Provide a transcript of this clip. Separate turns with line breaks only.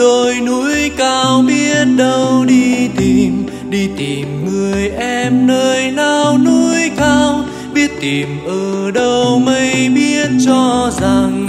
đồi núi cao biết đâu đi tìm người em nơi nào núi cao, biết tìm ở đâu mây biết cho rằng